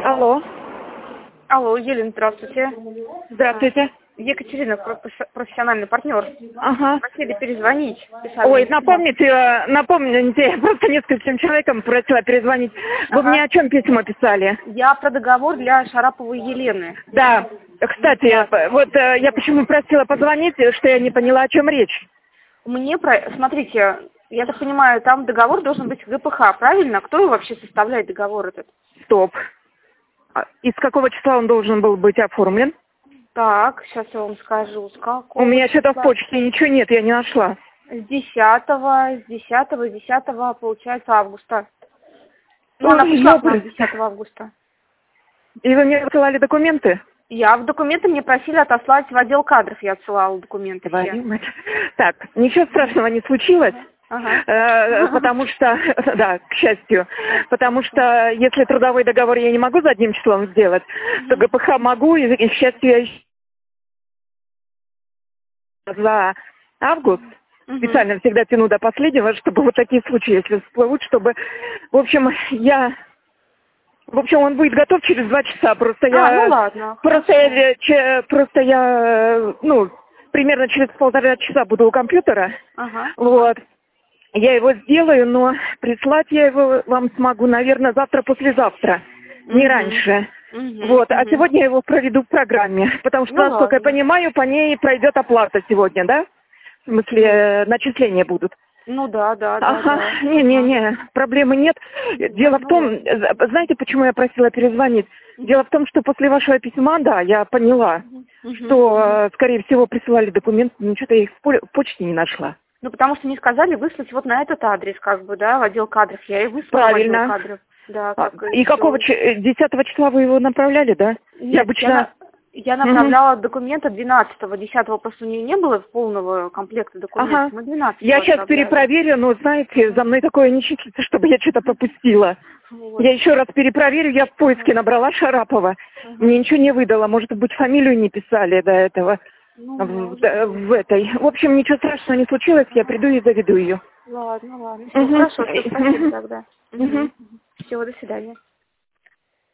Алло. Алло, Елена, здравствуйте. Здравствуйте. Екатерина, профессиональный партнер. Ага. Просили перезвонить. Писали Ой, мне напомните, я просто нескольким человекам просила перезвонить. Вы мне о чем письмо писали? Я про договор для Шараповой Елены. Да. Кстати, я почему просила позвонить, что я не поняла, о чем речь. Смотрите, я так понимаю, там договор должен быть в ГПХ, правильно? Кто вообще составляет договор этот? Стоп. Из какого числа он должен был быть оформлен? Так, сейчас я вам скажу. С какого У меня что-то в числа? почте ничего нет, я не нашла. С 10 получается, августа. Ну, она пришла к нам 10 августа. И вы мне высылали документы? В документы мне просили отослать в отдел кадров, я отсылала документы все. Так, ничего страшного не случилось. Ага. Потому что, да, к счастью, потому что если трудовой договор я не могу за одним числом сделать, то ГПХ могу, и к счастью, я за август специально всегда тяну до последнего, чтобы вот такие случаи, если всплывут, чтобы, в общем, он будет готов через 2 часа, просто ну ладно. примерно через 1,5 часа буду у компьютера, Ага. вот. Я его сделаю, но прислать я его вам смогу, наверное, завтра-послезавтра, не раньше. А сегодня я его проведу в программе, потому что, насколько я понимаю, по ней пройдет оплата сегодня, да? В смысле, начисления будут. Ну да. Не, проблемы нет. Дело в том, знаете, почему я просила перезвонить? Дело в том, что после вашего письма, да, я поняла, что, скорее всего, присылали документы, но что-то я их в почте не нашла. Ну, потому что мне сказали выслать вот на этот адрес, в отдел кадров. Я и выслала в отдел кадров. Да, и какого 10 числа вы его направляли, да? Нет, я направляла документы 12-го. 10-го просто у нее не было полного комплекта документов. Мы 12-го Я сейчас перепроверю, но, знаете, за мной такое не числится, чтобы я что-то пропустила. Я еще раз перепроверю, я в поиске набрала Шарапова. Мне ничего не выдало, может быть, фамилию не писали до этого. В этой. В общем, ничего страшного не случилось, я приду и заведу ее. Ладно. Хорошо, спасибо тогда. Всего, до свидания.